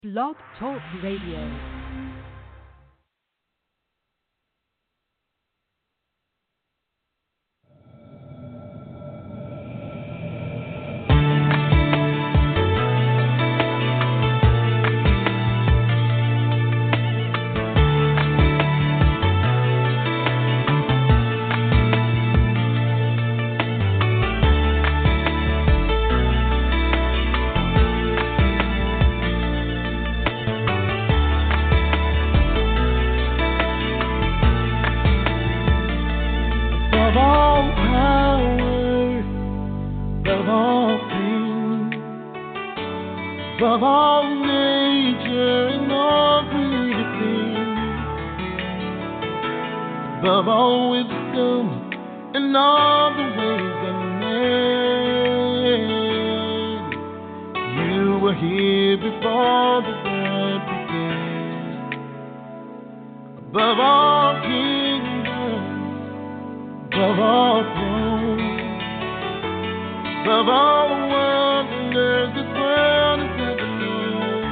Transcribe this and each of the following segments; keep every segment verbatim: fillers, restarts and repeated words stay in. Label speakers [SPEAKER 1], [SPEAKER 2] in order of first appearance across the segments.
[SPEAKER 1] Blog Talk Radio.
[SPEAKER 2] Above all nature and all created things, above all wisdom and all the ways of man, you were here before the world began. Above all kingdoms, above all thrones, above all wonders this world has ever known,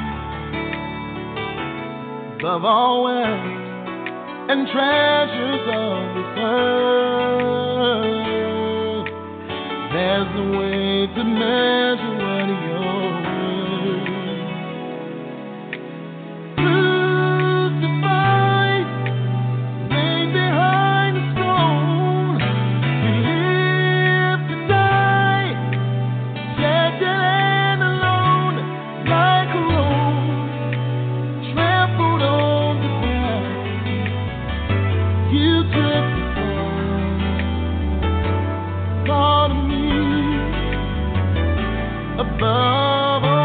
[SPEAKER 2] above all wealth and treasures of this earth, there's no way to measure what you're worth. Crucified, laid behind the stone, you live to die, shattered and alone, like a rose, trampled on the ground. You took the fall, thought of me above all.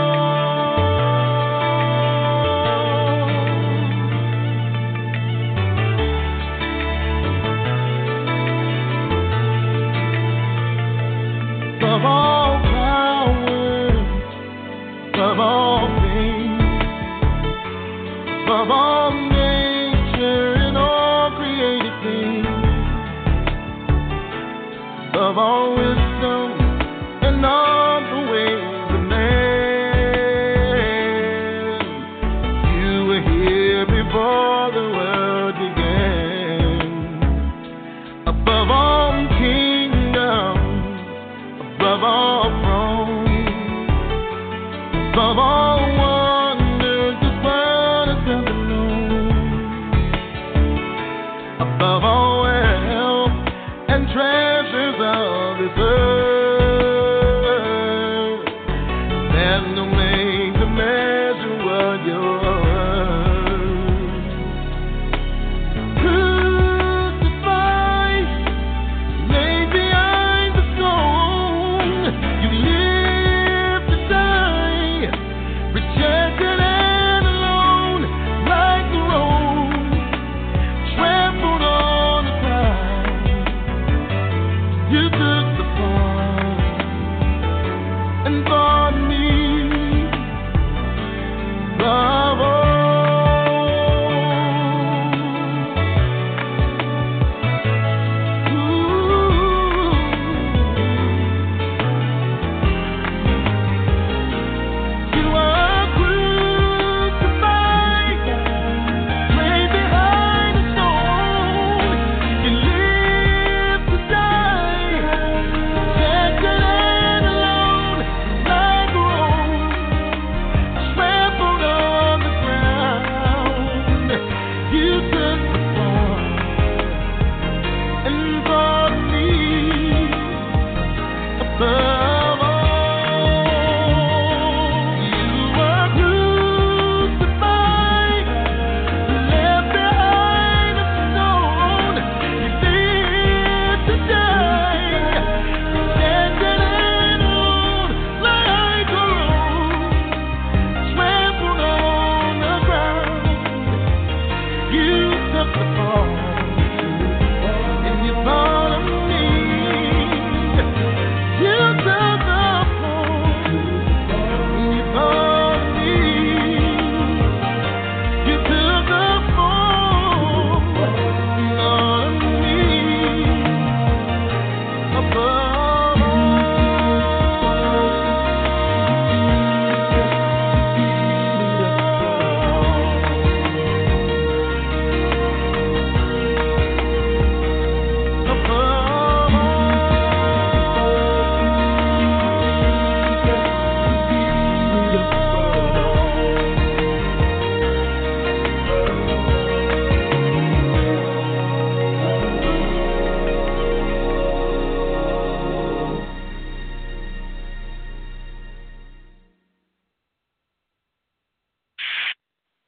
[SPEAKER 2] Above all powers, above all things, above all nature and all created things, above all wisdom and all the ways of man, you were here before the world began. Above all kingdoms, above all thrones, above all wonders this world has ever known,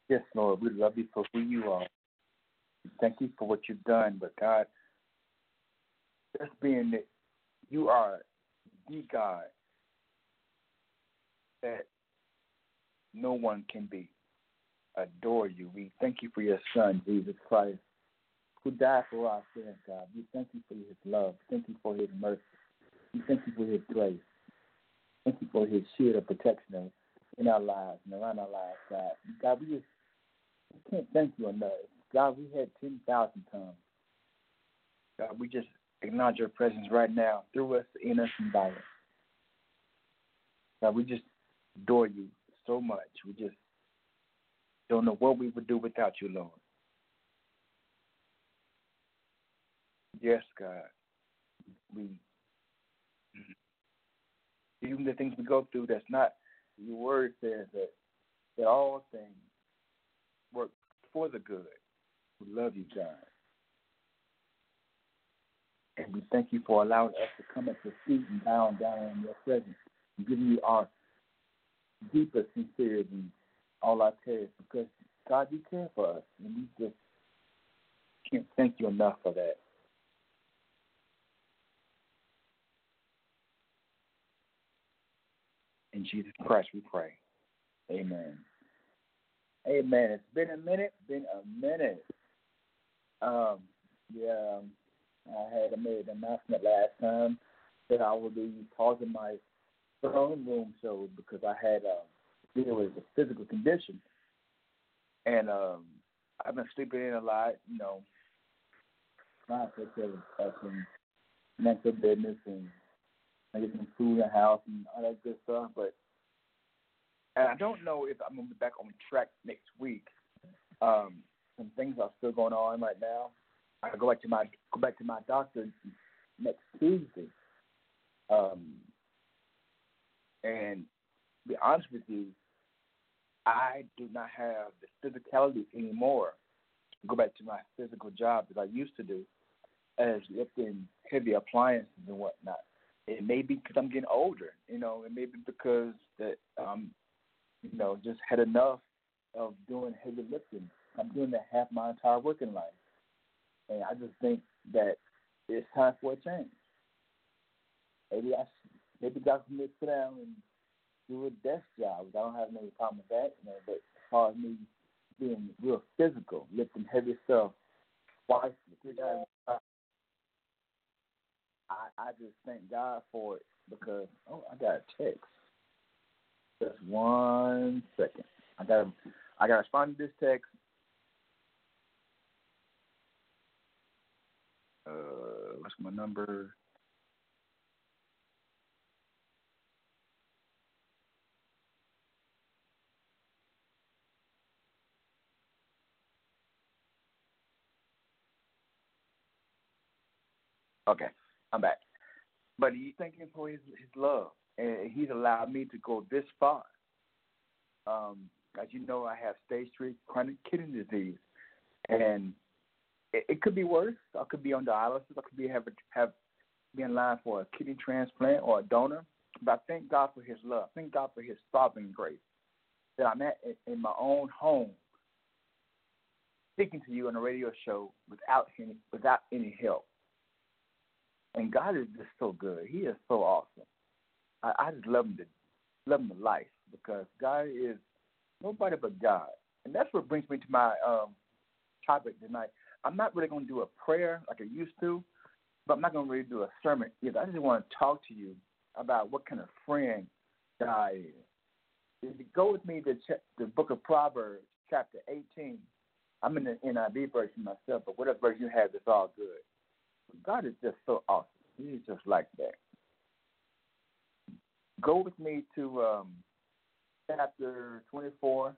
[SPEAKER 3] Yes, Lord, we love you for who you are. Thank you for what you've done. But God, just being that you are the God that no one can be. Adore you. We thank you for your Son, Jesus Christ, who died for our sins, God. We thank you for his love. Thank you for his mercy. We thank you for his grace. Thank you for his shield of protection in our lives and around our lives, God. God, we just we can't thank you enough. God, we had ten thousand tongues. God, we just acknowledge your presence right now through us, in us, and by us. God, we just adore you so much. We just don't know what we would do without you, Lord. Yes, God. We even the things we go through, that's not your word says that that all things work for the good. We love you, God. And we thank you for allowing us to come at your feet and bow down in your presence and giving you our deepest sincerity and all our prayers, because, God, you care for us, and we just can't thank you enough for that. In Jesus Christ we pray. Amen. Amen. It's been a minute, been a minute. Um, yeah, um, I had made an announcement last time that I will be pausing my throne room show because I had uh, deal with a physical condition. And um, I've been sleeping in a lot, you know, trying to take care of uh, some mental business and I get some food in the house and all that good stuff. But and I don't know if I'm going to be back on track next week. Um, some things are still going on right now. I go back to my go back to my doctor next Tuesday. Um, and to be honest with you, I do not have the physicality anymore to go back to my physical job that I used to do as lifting heavy appliances and whatnot. It may be because I'm getting older, you know. It may be because that um, you know, just had enough of doing heavy lifting. I'm doing that half my entire working life, and I just think that it's time for a change. Maybe I, maybe God can sit down and do a desk job. I don't have any problem with that, you know. But as far as me being real physical, lifting heavy stuff twice, three times, I, I just thank God for it because oh, I got a text. Just one second. I got I got to respond to this text. Uh, what's my number? Okay, I'm back. But he's thanking for his, his love, and he's allowed me to go this far. Um, as you know, I have stage three chronic kidney disease, and it, it could be worse. I could be on dialysis. I could be have have be in line for a kidney transplant or a donor. But I thank God for His love. Thank God for His sovereign grace that I'm at in, in my own home, speaking to you on a radio show without any without any help. And God is just so good. He is so awesome. I, I just love him to love him to life because God is nobody but God. And that's what brings me to my um, topic tonight. I'm not really going to do a prayer like I used to, but I'm not going to really do a sermon either. I just want to talk to you about what kind of friend God is. If you go with me to ch- the book of Proverbs, chapter eighteen, I'm in the N I V version myself, but whatever version you have, it's all good. God is just so awesome. He's just like that. Go with me to um, chapter twenty-four.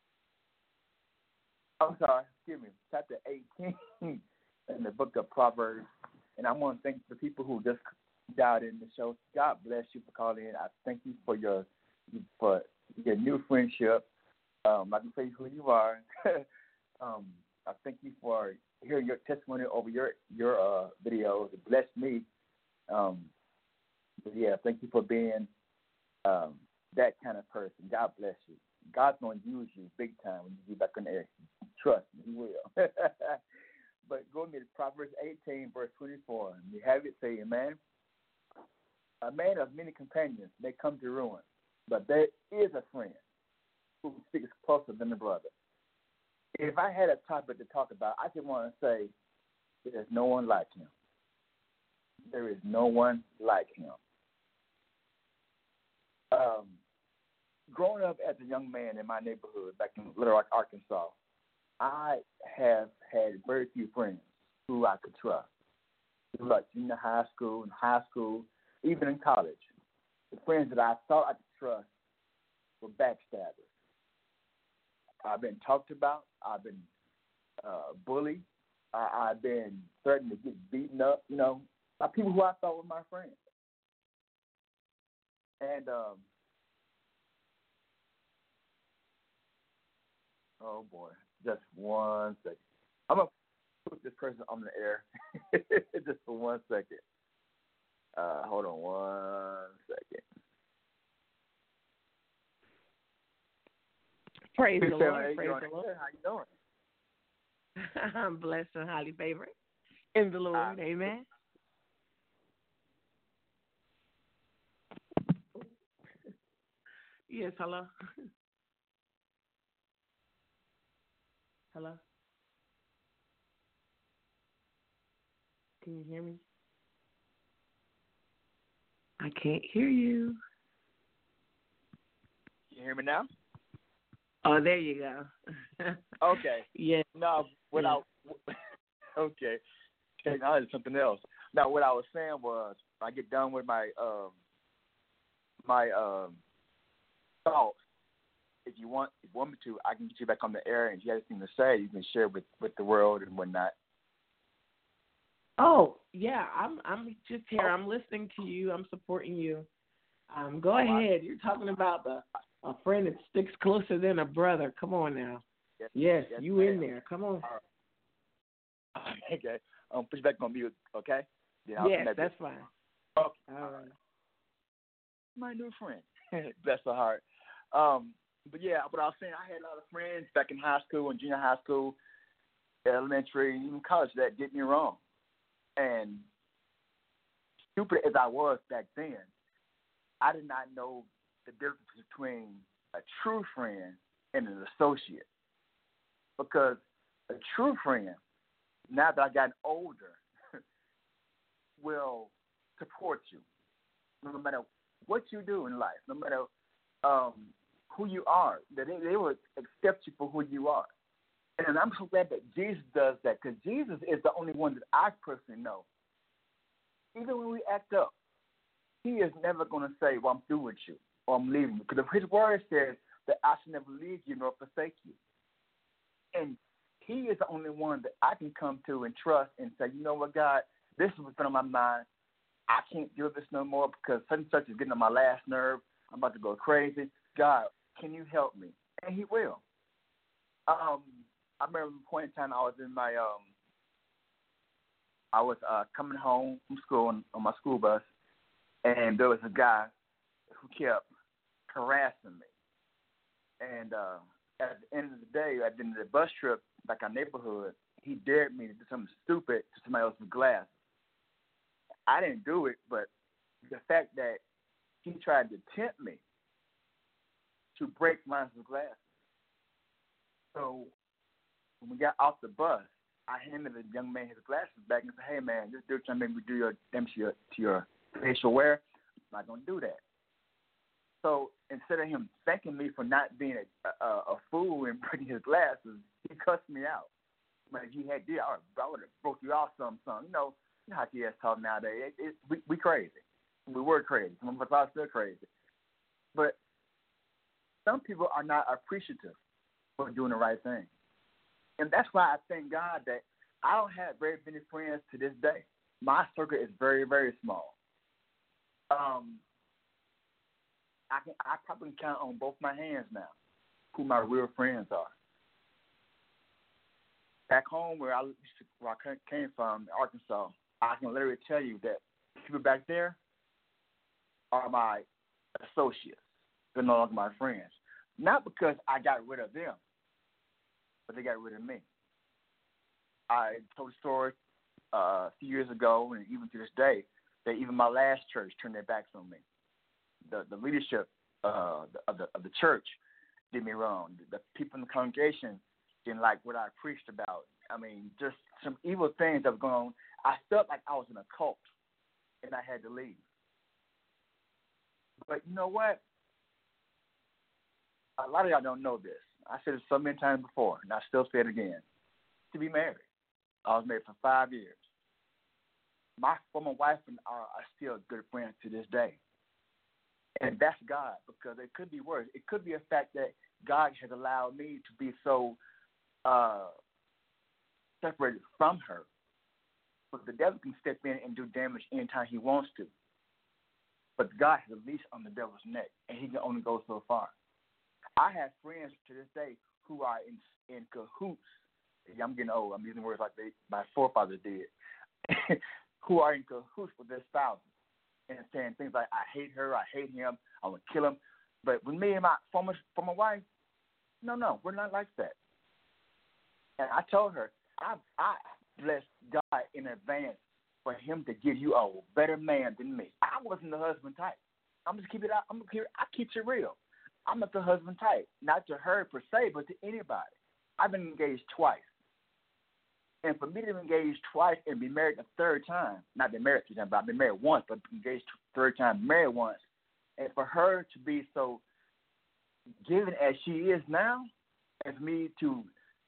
[SPEAKER 3] I'm sorry, excuse me, chapter eighteen in the book of Proverbs. And I want to thank the people who just dialed in the show. God bless you for calling in. I thank you for your for your new friendship. Um, I can tell you who you are. um, I thank you for hearing your testimony over your your uh, videos. It blessed me. Um, but yeah, thank you for being um, that kind of person. God bless you. God's going to use you big time when you get back on the air. Trust me, He will. But go to Proverbs eighteen, verse twenty-four. And you have it say, Amen. A man of many companions may come to ruin, but there is a friend who sticks closer than a brother. If I had a topic to talk about, I just want to say there's no one like him. There is no one like him. Um, growing up as a young man in my neighborhood back in Little Rock, Arkansas, I have had very few friends who I could trust. Throughout junior high school and high school, even in college, the friends that I thought I could trust were backstabbers. I've been talked about. I've been uh, bullied. I, I've been threatened to get beaten up, you know, by people who I thought were my friends. And, um, oh, boy, just one second. I'm going to put this person on the air just for one second. Uh, hold on one second.
[SPEAKER 4] Praise the Lord.
[SPEAKER 3] Hey,
[SPEAKER 4] Praise the Lord.
[SPEAKER 3] How you doing?
[SPEAKER 4] I'm blessed and highly favored in the Lord. Uh, Amen. Yes, hello. Hello. Can you hear me? I can't hear you.
[SPEAKER 3] Can you hear me now?
[SPEAKER 4] Oh, there you go.
[SPEAKER 3] Okay.
[SPEAKER 4] Yeah.
[SPEAKER 3] No, what yeah. I okay. Okay, now it's something else. Now, what I was saying was, I get done with my um my um thoughts. If you want, if you want me to, I can get you back on the air, and if you have anything to say, you can share with, with the world and whatnot.
[SPEAKER 4] Oh yeah, I'm I'm just here. Oh. I'm listening to you. I'm supporting you. Um, go ahead. You're talking about the a friend that sticks closer than a brother. Come on now. Yes, yes, yes you ma'am. In there. Come on.
[SPEAKER 3] Right. Okay. Um, put you back on mute, okay?
[SPEAKER 4] Yeah, yes, that's it. Fine.
[SPEAKER 3] Okay.
[SPEAKER 4] All right.
[SPEAKER 3] My new friend. Bless her heart. Um, but yeah, what I was saying, I had a lot of friends back in high school and junior high school, elementary, even college that did me wrong. And stupid as I was back then, I did not know the difference between a true friend and an associate. Because a true friend, now that I've gotten older, will support you no matter what you do in life, no matter um, who you are. That they, they will accept you for who you are. And I'm so glad that Jesus does that, because Jesus is the only one that I personally know. Even when we act up, He is never going to say, well, I'm through with you, or I'm leaving you. Because His word says that I should never leave you nor forsake you. And He is the only one that I can come to and trust and say, you know what, God, this is what's been on my mind. I can't do this no more because such and such is getting on my last nerve. I'm about to go crazy. God, can you help me? And He will. Um, I remember a point in time I was in my, um, I was uh, coming home from school on, on my school bus, and there was a guy who kept harassing me. And uh, at the end of the day, at the end of the bus trip, like our neighborhood, he dared me to do something stupid to somebody else's glass. I didn't do it, but the fact that he tried to tempt me to break my glass. So when we got off the bus, I handed the young man his glasses back and said, hey, man, this dude trying to make me do your damage to your, to your facial wear. I'm not going to do that. So instead of him thanking me for not being a, a, a fool and breaking his glasses, he cussed me out. But if he had did, I would have broke you off some, some. You know, you know how kids talk nowadays. It, it, we, we crazy. We were crazy. Some of us are still crazy. But some people are not appreciative for doing the right thing. And that's why I thank God that I don't have very many friends to this day. My circle is very, very small. Um, I can I probably count on both my hands now who my real friends are. Back home where I where I came from, Arkansas, I can literally tell you that people back there are my associates. They're no longer my friends. Not because I got rid of them, but they got rid of me. I told a story uh, a few years ago, and even to this day, that even my last church turned their backs on me. The the leadership uh, of the of the church did me wrong. The people in the congregation didn't like what I preached about. I mean, just some evil things that were going on. I felt like I was in a cult, and I had to leave. But you know what? A lot of y'all don't know this. I said it so many times before, and I still say it again. To be married. I was married for five years. My former wife and I are still good friends to this day. And that's God, because it could be worse. It could be a fact that God has allowed me to be so uh, separated from her. But the devil can step in and do damage anytime he wants to. But God has a leash on the devil's neck, and he can only go so far. I have friends to this day who are in, in cahoots. I'm getting old. I'm using words like they, my forefathers did, who are in cahoots with their spouses and saying things like, I hate her, I hate him, I want to kill him. But with me and my former, former wife, no, no, we're not like that. And I told her, I, I bless God in advance for him to give you a better man than me. I wasn't the husband type. I'm just keep it out. I'm gonna keep it, I keep it real. I'm not the husband type, not to her per se, but to anybody. I've been engaged twice. And for me to be engaged twice and be married a third time, not been married three times, but I've been married once, but engaged a third time, married once, and for her to be so given as she is now, as me to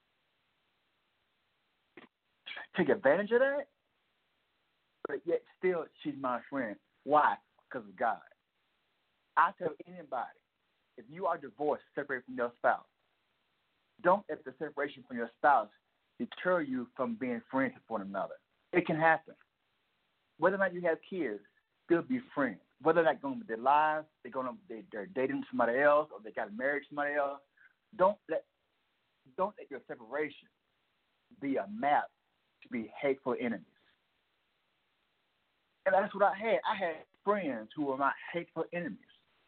[SPEAKER 3] take advantage of that, but yet still she's my friend. Why? Because of God. I tell anybody, if you are divorced, separated from your spouse, don't let the separation from your spouse deter you from being friends with one another. It can happen. Whether or not you have kids, still be friends. Whether or not going with their lives, they're going to they, they're dating somebody else, or they got married to somebody else. Don't let don't let your separation be a map to be hateful enemies. And that's what I had. I had friends who were my hateful enemies.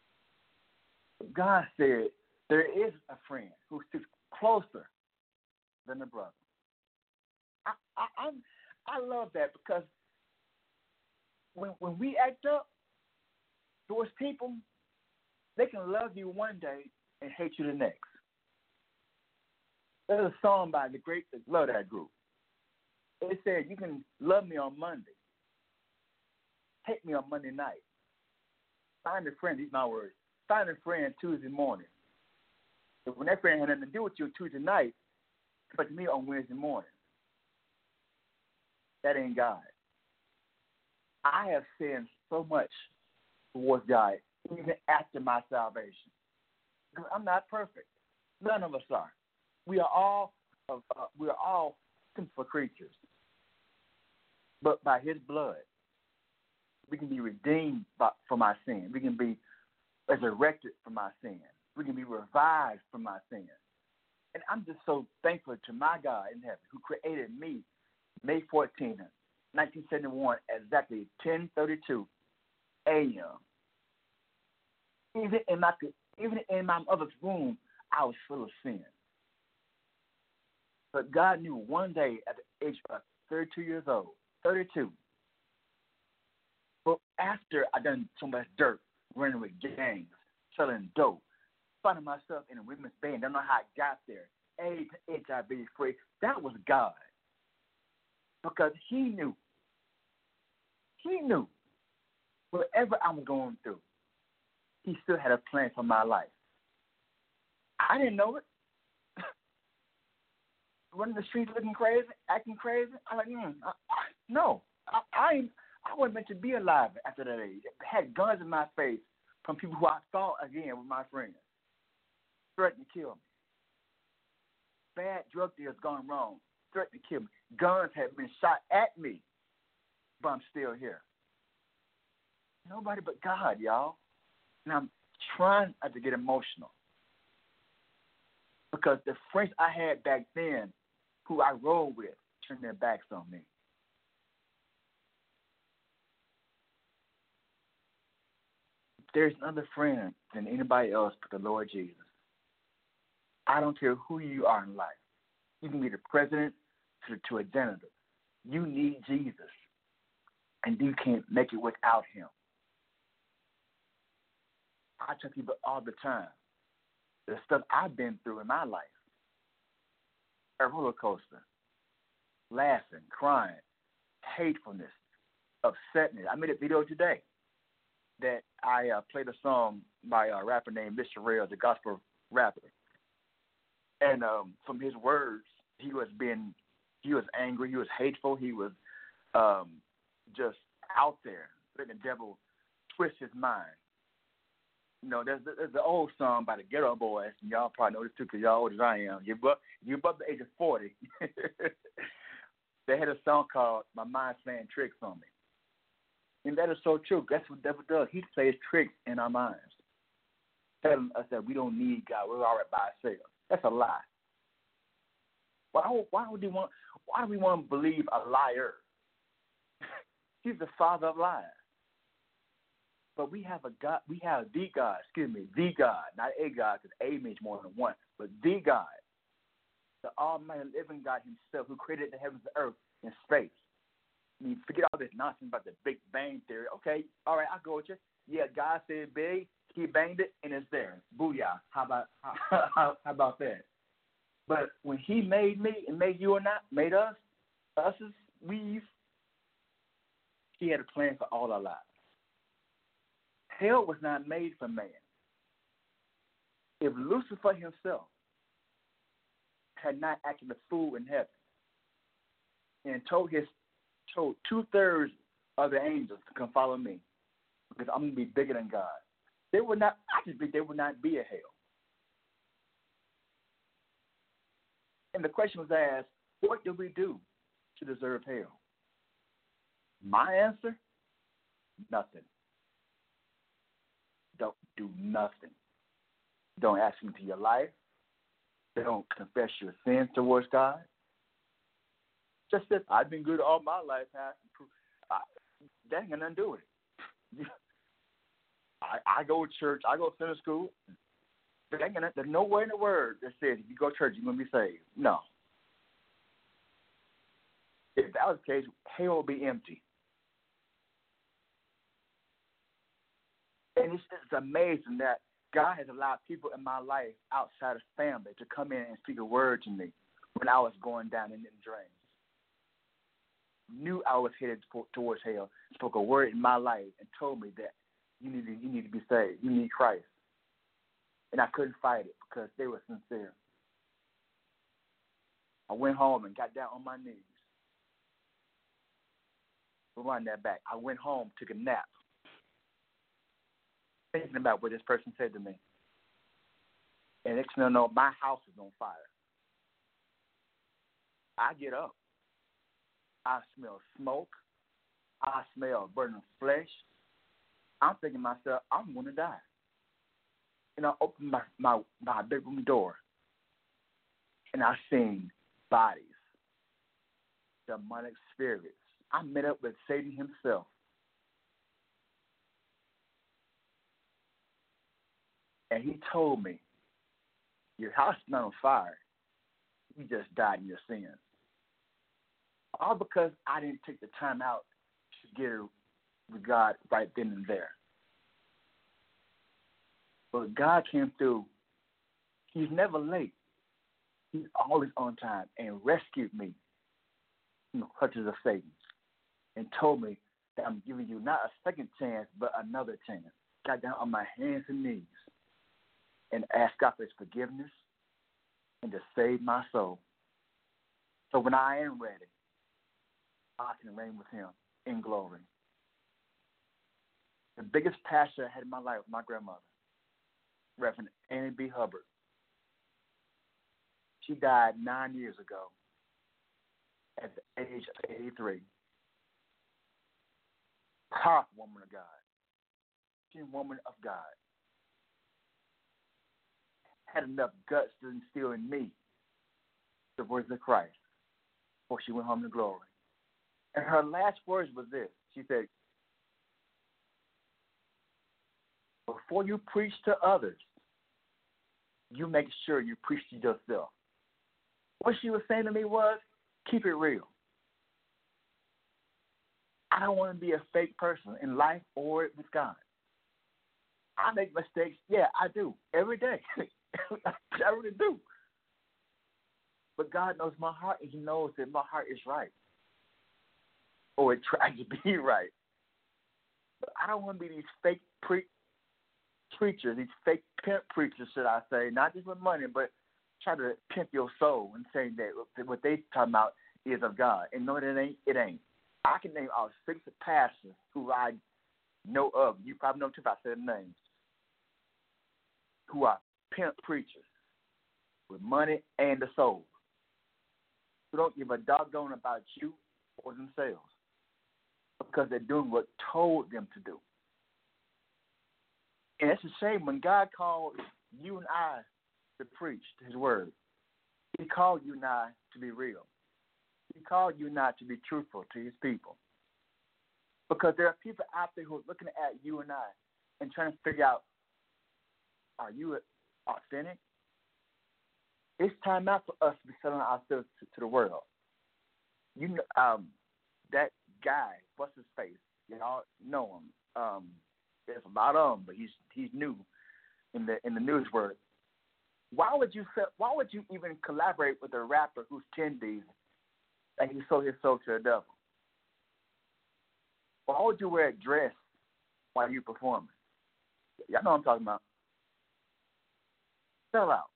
[SPEAKER 3] God said there is a friend who sits closer than a brother. I I I'm, I love that, because when when we act up towards people, they can love you one day and hate you the next. There's a song by the great love that group. It said, you can love me on Monday, hate me on Monday night. Find a friend, these are my words. Find a friend Tuesday morning. But when that friend had nothing to do with you Tuesday night, but to me on Wednesday morning. That ain't God. I have sinned so much towards God, even after my salvation. Because I'm not perfect. None of us are. We are all uh, we are all sinful creatures. But by His blood, we can be redeemed by, from our sin. We can be resurrected from our sin. We can be revived from our sin. And I'm just so thankful to my God in heaven, who created me May fourteenth, nineteen seventy-one, exactly ten thirty-two a.m. Even in my even in my mother's womb, I was full of sin. But God knew one day at the age of thirty-two years old, thirty-two, but after I done so much dirt, running with gangs, selling dope, finding myself in a women's band, don't know how I got there, AIDS, H I V free, that was God. Because He knew, He knew whatever I was going through, He still had a plan for my life. I didn't know it. Running the streets looking crazy, acting crazy, I'm like, mm, I, I, no, I, I, I wasn't meant to be alive after that age. I had guns in my face from people who I thought, again, were my friends, threatening to kill me. Bad drug deals gone wrong, threatening to kill me. Guns had been shot at me, but I'm still here. Nobody but God, y'all. And I'm trying not to get emotional, because the friends I had back then, who I rolled with, turned their backs on me. There's another friend than anybody else but the Lord Jesus. I don't care who you are in life. You can be the president to, to a janitor. You need Jesus, and you can't make it without him. I tell people all the time, the stuff I've been through in my life, a roller coaster, laughing, crying, hatefulness, upsetness. I made a video today that I uh, played a song by a rapper named Mister Rail, the gospel rapper. And um, from his words, he was being, he was angry, he was hateful, he was um, just out there, letting the devil twist his mind. You know, there's, there's the old song by the Ghetto Boys, and y'all probably know this too because y'all old as I am. You're above, you're above the age of forty. They had a song called My Mind's Playing Tricks on Me. And that is so true. That's what the devil does. He plays tricks in our minds. Telling us that we don't need God. We're all right by ourselves. That's a lie. Why, why would we want why do we want to believe a liar? He's the father of lies. But we have a God, we have the God, excuse me, the God, not a God, because a means more than one, but the God, the almighty living God himself who created the heavens and earth and space. I mean, forget all this nonsense about the Big Bang Theory. Okay, all right, I'll go with you. Yeah, God said big, he banged it, and it's there. Booyah. How about how, how, how about that? But when he made me and made you or not, made us, us as we've, he had a plan for all our lives. Hell was not made for man. If Lucifer himself had not acted a fool in heaven and told his told two thirds of the angels to come follow me because I'm gonna be bigger than God, they would not actually they would not be a hell. And the question was asked, what did we do to deserve hell? My answer, nothing. Don't do nothing. Don't ask him into your life. Don't confess your sins towards God. Just that I've been good all my life. I, that ain't got nothing to do with it. I, I go to church. I go to Sunday school. There ain't gonna, there's nowhere in the word that says if you go to church, you're going to be saved. No. If that was the case, hell will be empty. And it's, it's amazing that God has allowed people in my life outside of family to come in and speak a word to me when I was going down in the drains. Knew I was headed for, towards hell, spoke a word in my life and told me that you need to, you need to be saved. You need Christ. And I couldn't fight it because they were sincere. I went home and got down on my knees. Rewind that back. I went home, took a nap, thinking about what this person said to me. And next thing I know, my house is on fire. I get up. I smell smoke. I smell burning flesh. I'm thinking to myself, I'm going to die. And I opened my, my, my bedroom door, and I seen bodies, demonic spirits. I met up with Satan himself. And he told me, your house is not on fire. You just died in your sins. All because I didn't take the time out to get with God right then and there. But God came through. He's never late. He's always on time and rescued me from the clutches of Satan and told me that I'm giving you not a second chance, but another chance. Got down on my hands and knees and asked God for his forgiveness and to save my soul. So when I am ready, I can reign with him in glory. The biggest pastor I had in my life was my grandmother, Reverend Annie B. Hubbard. She died nine years ago at the age of eighty-three. Powerful woman of God. She's a woman of God. Had enough guts to instill in me the words of Christ before she went home to glory. And her last words was this. She said, before you preach to others, you make sure you preach to yourself. What she was saying to me was, keep it real. I don't want to be a fake person in life or with God. I make mistakes. Yeah, I do. Every day. I really do. But God knows my heart, and he knows that my heart is right. Or it tries to be right. But I don't want to be these fake pre- preachers, these fake pimp preachers, should I say, not just with money, but try to pimp your soul and say that what they talking about is of God. And no, it ain't. It ain't. I can name all six pastors who I know of. You probably know too if I said names. Who are pimp preachers with money and the soul. Who don't give a doggone about you or themselves because they're doing what told them to do. And it's a shame when God called you and I to preach his word. He called you and I to be real. He called you and I to be truthful to his people. Because there are people out there who are looking at you and I and trying to figure out, are you authentic? It's time out for us to be selling ourselves to, to the world. You know, um, that guy, what's his face? Y'all know him. Um, there's a lot of him, but he's he's new in the in the news world. Why would you why would you even collaborate with a rapper who's ten D's and he sold his soul to the devil? Why would you wear a dress while you performing? Y'all know what I'm talking about. Sell out.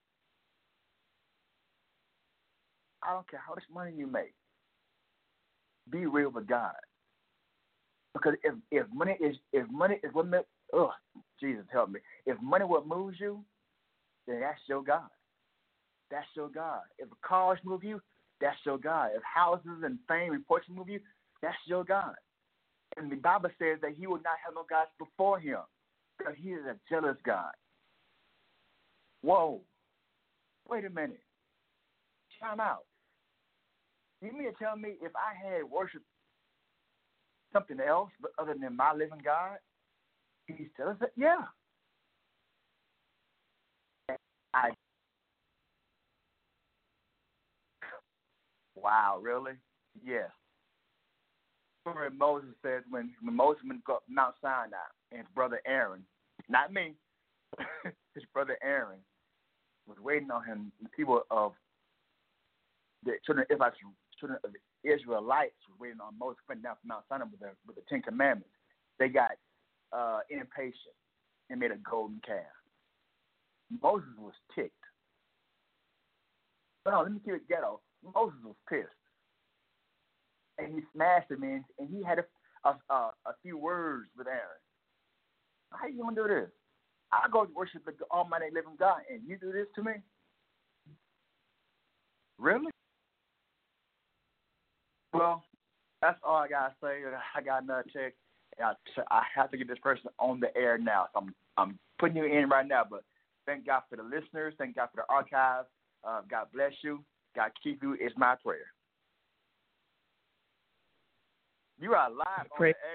[SPEAKER 3] I don't care how much money you make. Be real with God. Because if, if money is if money is what makes, ugh, Jesus help me. If money what moves you, then that's your God. That's your God. If cars move you, that's your God. If houses and fame and fortune move you, that's your God. And the Bible says that he will not have no gods before him, because he is a jealous God. Whoa. Wait a minute. Time out. You mean to tell me if I had worshiped something else but other than my living God, he's jealous? Yeah. I. Wow, really? Yes. Remember Moses said when, when Moses went to Mount Sinai and his brother Aaron, not me, his brother Aaron was waiting on him. The people of the children of Israel, children of the Israelites were waiting on Moses coming down from Mount Sinai with the with the Ten Commandments. They got uh, impatient and made a golden calf. Moses was ticked. But no, let me keep it ghetto. Moses was pissed. And he smashed him in, and he had a, a, a, a few words with Aaron. How you going to do this? I go to worship the almighty living God, and you do this to me? Really? Well, that's all I got to say. I got another check. I, I have to get this person on the air now. So I'm, I'm putting you in right now, but thank God for the listeners. Thank God for the archive. Uh, God bless you. God keep you is my prayer. You are live on
[SPEAKER 4] Praise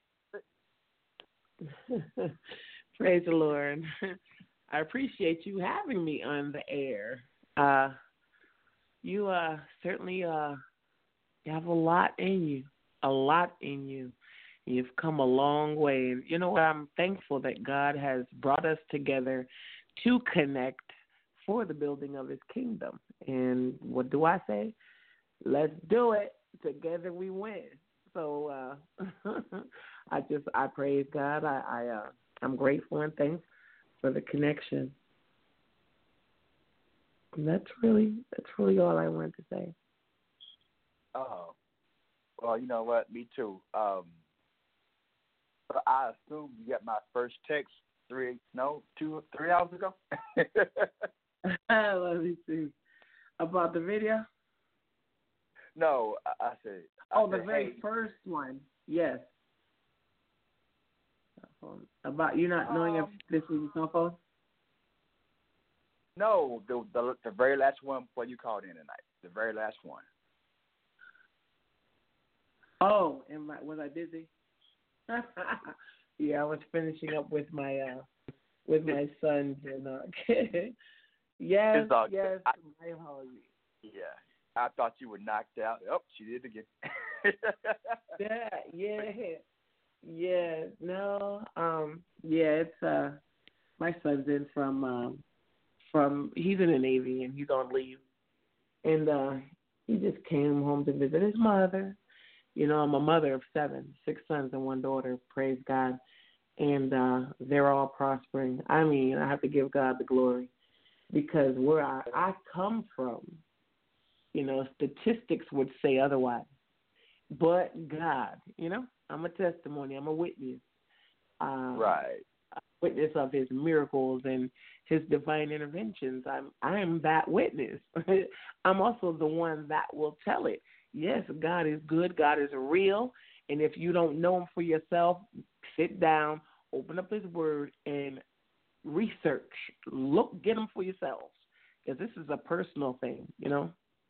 [SPEAKER 3] the air.
[SPEAKER 4] Praise the Lord. I appreciate you having me on the air. Uh, you uh, certainly uh, have a lot in you, a lot in you. You've come a long way. And you know what? I'm thankful that God has brought us together to connect for the building of his kingdom. And what do I say? Let's do it. Together we win. So uh, I just I praise God. I, I uh, I'm grateful and thankful for the connection. And that's really that's really all I wanted to say.
[SPEAKER 3] Oh, well, you know what? Me too. Um, I assume you got my first text three no two three hours ago.
[SPEAKER 4] Let me see about the video.
[SPEAKER 3] No, I, I said.
[SPEAKER 4] Oh,
[SPEAKER 3] I
[SPEAKER 4] the
[SPEAKER 3] said,
[SPEAKER 4] very
[SPEAKER 3] hey.
[SPEAKER 4] first one. Yes. About you not knowing
[SPEAKER 3] um,
[SPEAKER 4] if this was your cell phone?
[SPEAKER 3] No, the, the the very last one before you called in tonight. The very last one.
[SPEAKER 4] Oh, and my, was I busy? Yeah, I was finishing up with my uh, with my sons and uh, Yes,
[SPEAKER 3] It's all
[SPEAKER 4] yes.
[SPEAKER 3] good. I,
[SPEAKER 4] My apologies.
[SPEAKER 3] yeah. I thought you were knocked out. Oh, she did it again.
[SPEAKER 4] Yeah, yeah, yeah. No, um, yeah. It's uh, my son's in from um, from he's in the Navy and he's on leave, and uh, he just came home to visit his mother. You know, I'm a mother of seven, six sons and one daughter. Praise God, and uh, they're all prospering. I mean, I have to give God the glory because where I, I come from, you know, statistics would say otherwise. But God, you know, I'm a testimony. I'm a witness. Um,
[SPEAKER 3] right.
[SPEAKER 4] A witness of His miracles and His divine interventions. I'm I am that witness. I'm also the one that will tell it. Yes, God is good. God is real. And if you don't know Him for yourself, sit down, open up His Word, and research. Look, get Him for yourselves, because this is a personal thing, you know.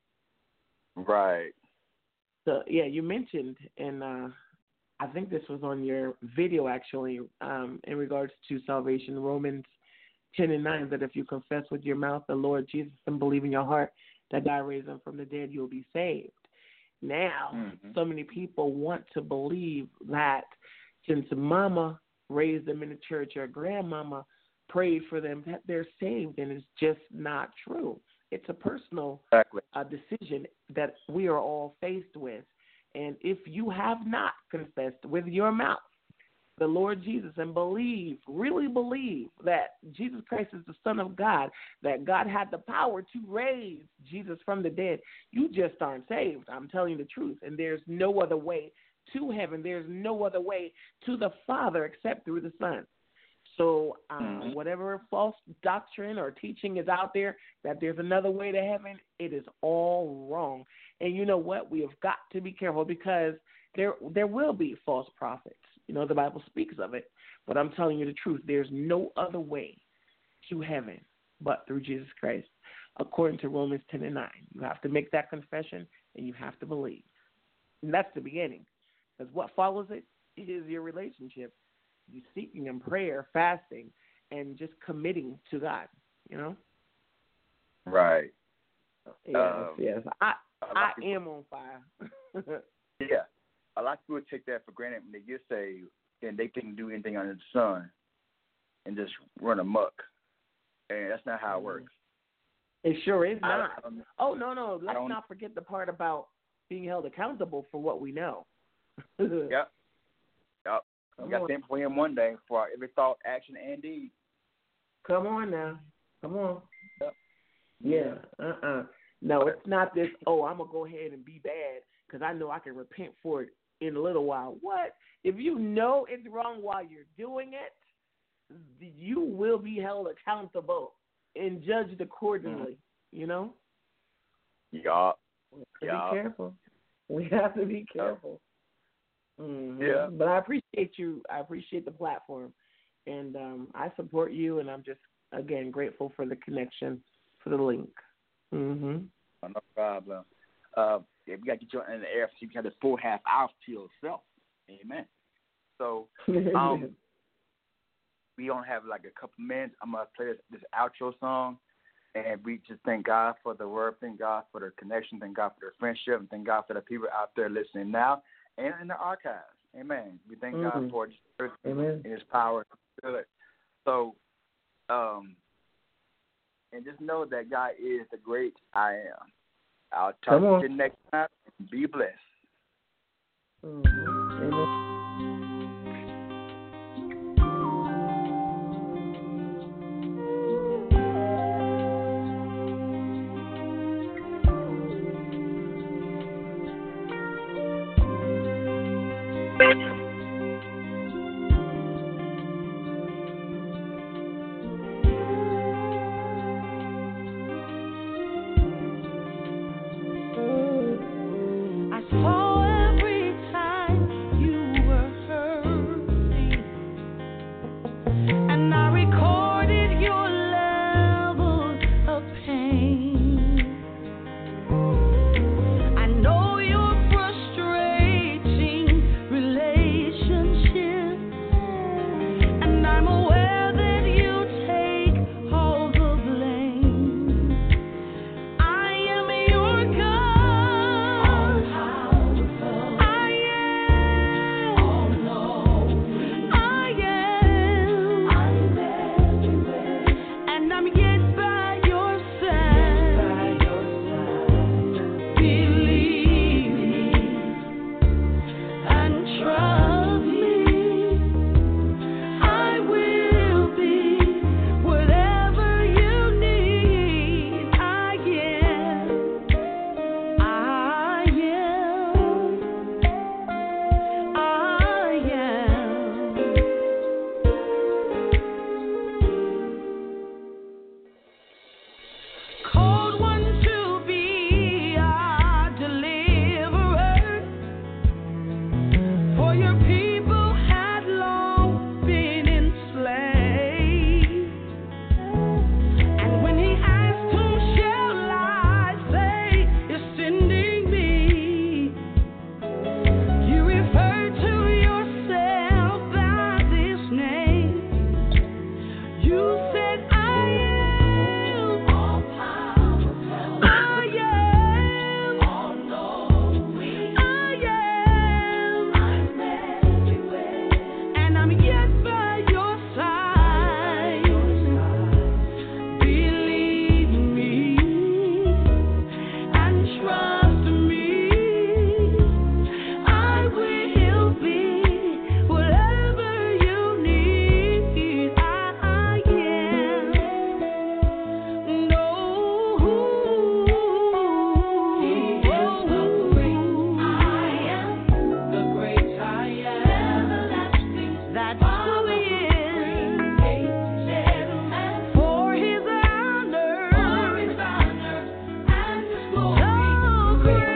[SPEAKER 3] Right.
[SPEAKER 4] So yeah, you mentioned, and uh, I think this was on your video actually, um, in regards to salvation, Romans ten and nine, that if you confess with your mouth the Lord Jesus and believe in your heart that God raised Him from the dead, you'll be saved. Now, mm-hmm. so many people want to believe that since Mama raised them in the church or Grandmama prayed for them, that they're saved, and it's just not true. It's a personal
[SPEAKER 3] exactly.
[SPEAKER 4] uh, decision that we are all faced with. And if you have not confessed with your mouth the Lord Jesus and believe, really believe that Jesus Christ is the Son of God, that God had the power to raise Jesus from the dead, you just aren't saved. I'm telling you the truth. And there's no other way to heaven. There's no other way to the Father except through the Son. So uh, mm-hmm. whatever false doctrine or teaching is out there that there's another way to heaven, it is all wrong. And you know what? We have got to be careful because there there will be false prophets. You know, the Bible speaks of it. But I'm telling you the truth. There's no other way to heaven but through Jesus Christ, according to Romans ten and nine. You have to make that confession, and you have to believe. And that's the beginning. Because what follows it is your relationship. You seeking in prayer, fasting, and just committing to God, you know?
[SPEAKER 3] Right.
[SPEAKER 4] Yes, um, yes. I, I am on fire.
[SPEAKER 3] Yeah. A lot of people take that for granted when they get saved and they can do anything under the sun and just run amok. And that's not how it works.
[SPEAKER 4] It sure is not.
[SPEAKER 3] I, um,
[SPEAKER 4] oh, no, no. Let's not forget the part about being held accountable for what we know.
[SPEAKER 3] Yep. Yep.
[SPEAKER 4] Come
[SPEAKER 3] we got to stand before Him one day for every thought, action, and deed.
[SPEAKER 4] Come on now. Come on.
[SPEAKER 3] Yep.
[SPEAKER 4] Yeah. Uh-uh. No, it's not this, oh, I'm going to go ahead and be bad because I know I can repent for it in a little while. What? If you know it's wrong while you're doing it, you will be held accountable and judged accordingly, mm-hmm. you know?
[SPEAKER 3] Yeah.
[SPEAKER 4] We have to
[SPEAKER 3] yeah.
[SPEAKER 4] be careful. We have to be careful. Mm-hmm.
[SPEAKER 3] Yeah.
[SPEAKER 4] But I appreciate you. I appreciate the platform. And um, I support you, and I'm just, again, grateful for the connection, for the link. Mm-hmm.
[SPEAKER 3] Oh, no problem. Uh, yeah, we got to get you in the air so you can have the full half hour to yourself. Amen. So um, we don't have like a couple minutes. I'm going to play this, this outro song, and we just thank God for the word, thank God for the connection, thank God for the friendship, and thank God for the people out there listening now and in the archives. Amen. We thank mm-hmm. God for His, Amen. And His power. Good. So, um, and just know that God is the great I am. I'll talk to you next time. Be blessed.
[SPEAKER 4] Mm-hmm. Amen.
[SPEAKER 1] So every time you
[SPEAKER 2] Radio.